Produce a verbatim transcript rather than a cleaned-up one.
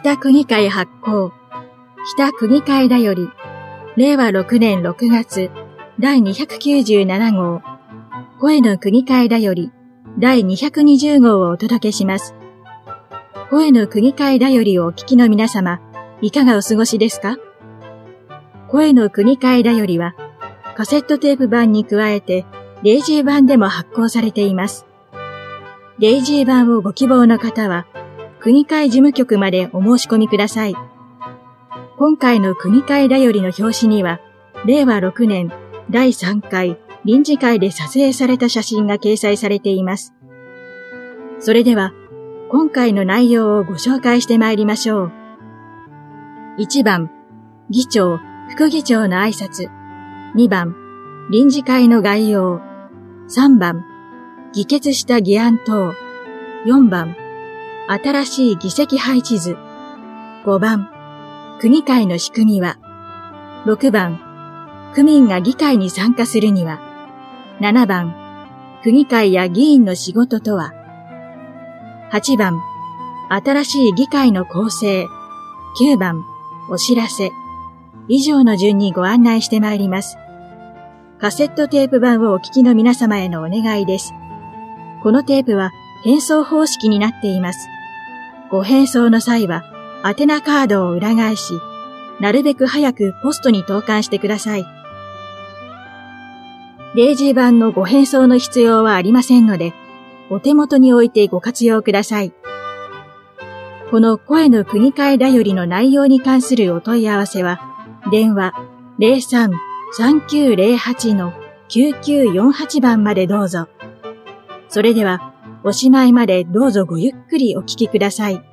北区議会発行、北区議会だより、れいわろくねんろくがつだいにひゃくきゅうじゅうななごう、声の区議会だよりだいにひゃくにじゅうごうをお届けします。声の区議会だよりをお聞きの皆様、いかがお過ごしですか？声の区議会だよりは、カセットテープ版に加えて、デイジー版でも発行されています。デイジー版をご希望の方は、区議会事務局までお申し込みください。今回の区議会だよりの表紙には、れいわろくねんだいさんかい臨時会で撮影された写真が掲載されています。それでは、今回の内容をご紹介してまいりましょう。いちばん、議長、副議長の挨拶。にばん、臨時会の概要。さんばん、議決した議案等。よんばん、新しい議席配置図。ごばん、区議会の仕組みは。ろくばん、区民が議会に参加するには。ななばん、区議会や議員の仕事とは。はちばん、新しい議会の構成。きゅうばん、お知らせ。以上の順にご案内してまいります。カセットテープ版をお聞きの皆様へのお願いです。このテープは返送方式になっています。ご返送の際は、宛名カードを裏返し、なるべく早くポストに投函してください。デイジー版のご返送の必要はありませんので、お手元に置いてご活用ください。この声の区議会だよりの内容に関するお問い合わせは、電話 ゼロさん さんきゅうゼロはち のきゅうきゅうよんはち 番までどうぞ。それでは、おしまいまでどうぞごゆっくりお聞きください。